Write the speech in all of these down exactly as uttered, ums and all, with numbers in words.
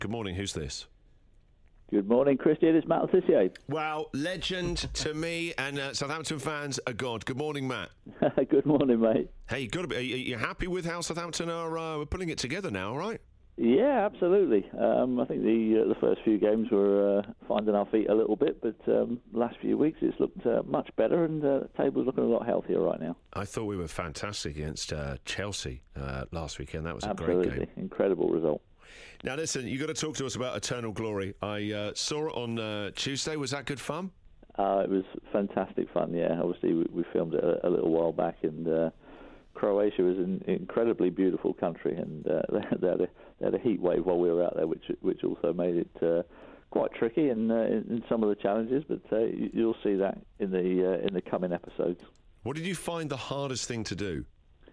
Good morning, who's this? Good morning, Christian. It's Matt Letitia. Wow, legend to me, and uh, Southampton fans are God. Good morning, Matt. Good morning, mate. Hey, you got to be. Are you, are you happy with how Southampton are uh, putting it together now? All right. Yeah, absolutely. Um, I think the uh, the first few games were uh, finding our feet a little bit, but um, last few weeks it's looked uh, much better, and uh, the table's looking a lot healthier right now. I thought we were fantastic against uh, Chelsea uh, last weekend. That was absolutely. a great game. Incredible result. Now, listen, you've got to talk to us about Eternal Glory. I uh, saw it on uh, Tuesday. Was that good fun? Uh, it was fantastic fun, yeah. Obviously, we, we filmed it a, a little while back, and uh, Croatia is an incredibly beautiful country, and uh, they, had a, they had a heat wave while we were out there, which which also made it uh, quite tricky in, uh, in some of the challenges, but uh, you'll see that in the uh, in the coming episodes. What did you find the hardest thing to do?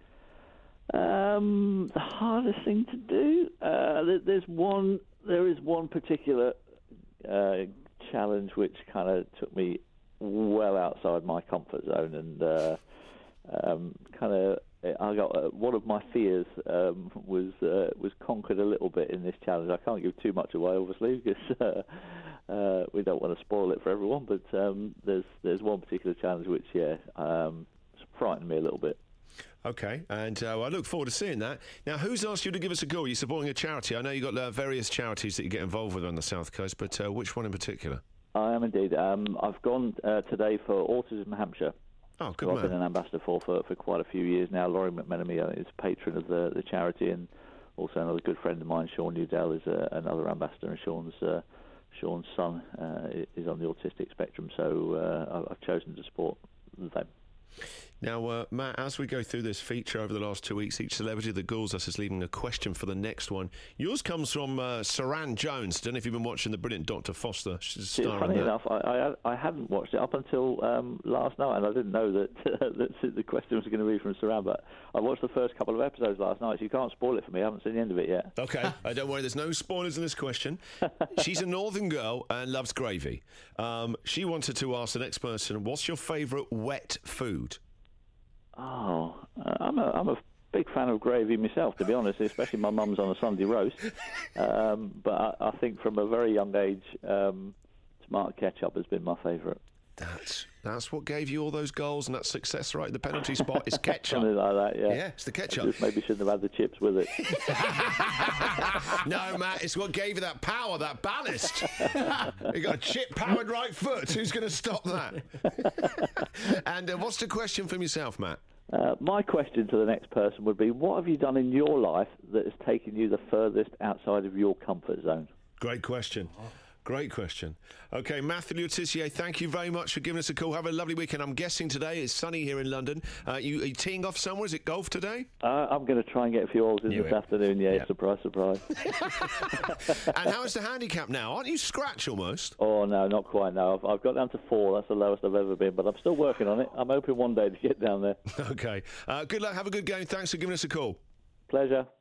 Um, the hardest thing to do. Uh, there's one. There is one particular uh, challenge which kind of took me well outside my comfort zone, and uh, um, kind of I got uh, one of my fears um, was uh, was conquered a little bit in this challenge. I can't give too much away, obviously, because uh, uh, we don't want to spoil it for everyone. But um, there's there's one particular challenge which, yeah, um, frightened me a little bit. Okay, and uh, well, I look forward to seeing that. Now, who's asked you to give us a call? You're supporting a charity. I know you've got uh, various charities that you get involved with on the South Coast, but uh, which one in particular? I am indeed. Um, I've gone uh, today for Autism Hampshire. Oh, good who man. I've been an ambassador for, for for quite a few years now. Laurie McMenemy is patron of the, the charity, and also another good friend of mine, Sean Newdale, is uh, another ambassador, and Sean's uh, Sean's son uh, is on the autistic spectrum, so uh, I've chosen to support them. Now, uh, Matt, as we go through this feature over the last two weeks, each celebrity that calls us is leaving a question for the next one. Yours comes from uh, Saran Jones. Don't know if you've been watching the brilliant Doctor Foster. She's See, funny enough, I, I I hadn't watched it up until um, last night, and I didn't know that, uh, that the question was going to be from Saran, but I watched the first couple of episodes last night, so you can't spoil it for me. I haven't seen the end of it yet. Okay, uh, don't worry, there's no spoilers in this question. She's a northern girl and loves gravy. Um, she wanted to ask the next person, what's your favourite wet food? Oh, uh, I'm a I'm a big fan of gravy myself, to be honest, especially my mum's on a Sunday roast. Um, but I, I think from a very young age, um, tomato ketchup has been my favourite. That's that's what gave you all those goals and that success right at the penalty spot is ketchup. Something like that, yeah. Yeah, it's the ketchup. Just maybe shouldn't have had the chips with it. No, Matt, it's what gave you that power, that ballast. You got a chip-powered right foot. Who's going to stop that? And uh, what's the question from yourself, Matt? Uh, my question to the next person would be, what have you done in your life that has taken you the furthest outside of your comfort zone? Great question. Great question. Okay, Matthew Letitia, thank you very much for giving us a call. Have a lovely weekend. I'm guessing today it's sunny here in London. Uh, you, are you teeing off somewhere? Is it golf today? Uh, I'm going to try and get a few holes in Knew this it. afternoon, yeah, Yeah. surprise, surprise. And how is the handicap now? Aren't you scratch almost? Oh, no, not quite, no. I've, I've got down to four. That's the lowest I've ever been, but I'm still working on it. I'm hoping one day to get down there. Okay. Uh, good luck. Have a good game. Thanks for giving us a call. Pleasure.